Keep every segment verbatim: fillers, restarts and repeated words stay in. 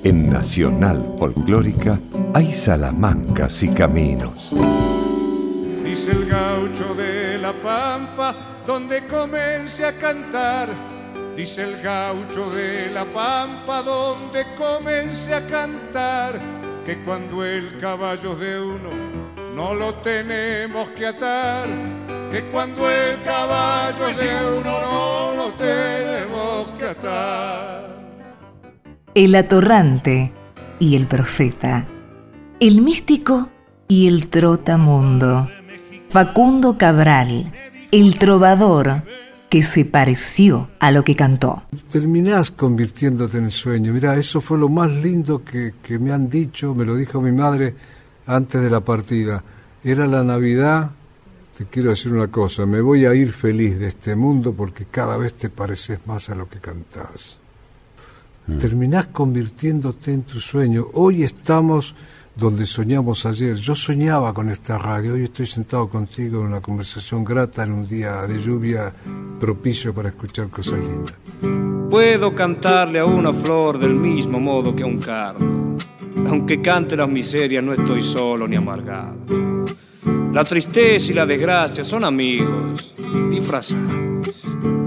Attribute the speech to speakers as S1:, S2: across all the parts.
S1: En Nacional Folclórica hay salamancas y caminos.
S2: Dice el gaucho de la pampa, donde comencé a cantar. Dice el gaucho de la pampa, donde comencé a cantar, que cuando el caballo es de uno, no lo tenemos que atar. Que cuando el caballo es de uno, no lo tenemos que atar.
S3: El atorrante y el profeta, el místico y el trotamundo, Facundo Cabral, el trovador que se pareció a lo que cantó.
S4: Terminás convirtiéndote en sueño. Mirá, eso fue lo más lindo que, que me han dicho, me lo dijo mi madre antes de la partida. Era la Navidad. Te quiero decir una cosa, me voy a ir feliz de este mundo porque cada vez te pareces más a lo que cantás. Mm. Terminás convirtiéndote en tu sueño. Hoy estamos donde soñamos ayer. Yo soñaba con esta radio, hoy estoy sentado contigo en una conversación grata en un día de lluvia propicio para escuchar cosas lindas.
S5: Puedo cantarle a una flor del mismo modo que a un cardo. Aunque cante las miserias no estoy solo ni amargado. La tristeza y la desgracia son amigos disfrazados.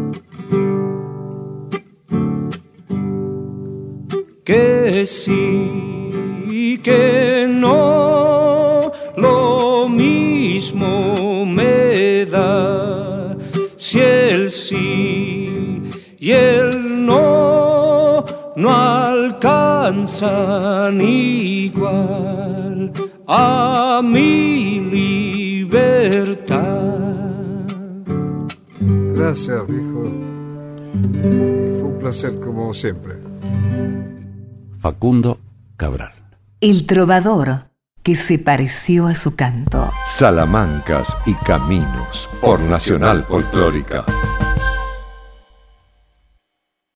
S5: Que sí, que no, lo mismo me da. Si el sí y el no no alcanzan igual a mi libertad.
S4: Gracias, viejo. Fue un placer como siempre.
S1: Facundo Cabral.
S3: El trovador que se pareció a su canto.
S1: Salamancas y caminos por Nacional Folclórica.